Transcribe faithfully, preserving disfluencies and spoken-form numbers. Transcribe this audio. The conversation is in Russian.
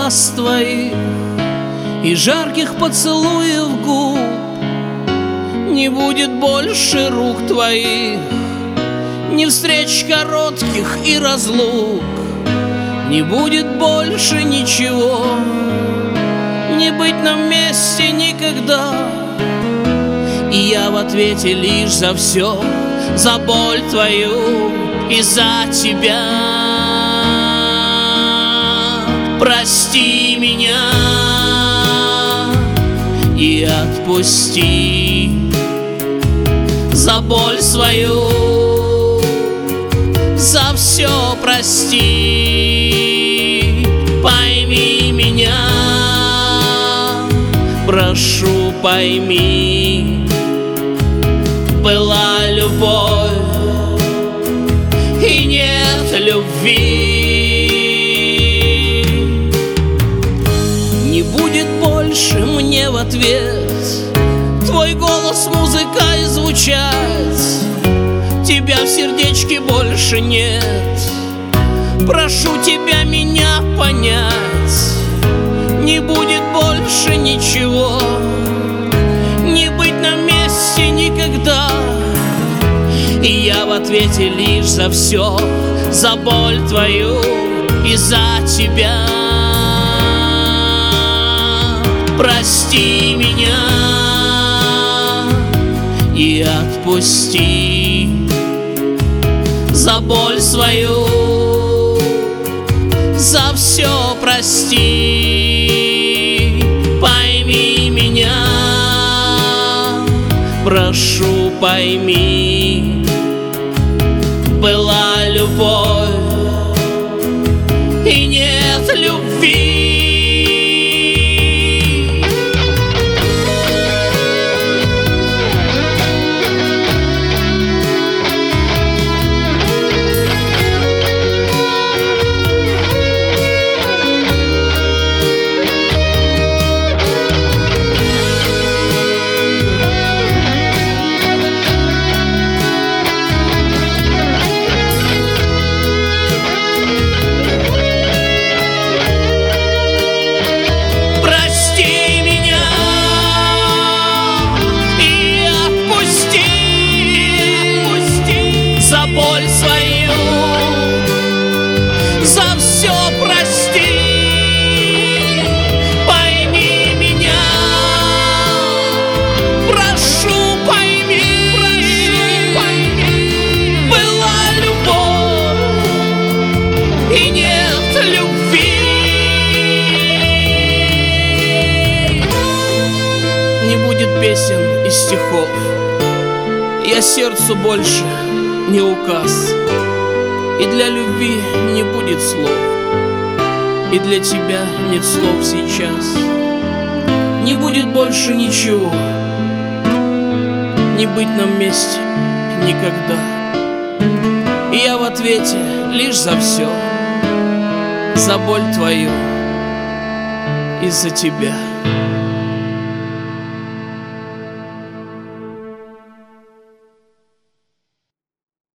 глаз твоих и жарких поцелуев губ. Не будет больше рук твоих, ни встреч коротких и разлук. Не будет больше ничего, не быть нам вместе никогда. И я в ответе лишь за все, за боль твою и за тебя. Прости меня и отпусти, за боль свою, за все прости. Пойми меня, прошу, пойми, была любовь и нет любви. Не будет больше мне в ответ твой голос музыкой звучать. Тебя в сердечке больше нет. Прошу тебя меня понять. Не будет больше ничего, не быть на месте никогда. И я в ответе лишь за все, за боль твою и за тебя. Прости меня и отпусти, за боль свою, за все прости. Пойми меня, прошу, пойми, была любовь и нет любви. Боль свою, за все прости. Пойми меня, прошу, пойми, прошу, пойми, была любовь и нет любви. Не будет песен и стихов, я сердцу больше не указ, и для любви не будет слов, и для тебя нет слов сейчас. Не будет больше ничего, не быть нам вместе никогда. И я в ответе лишь за все, за боль твою и за тебя.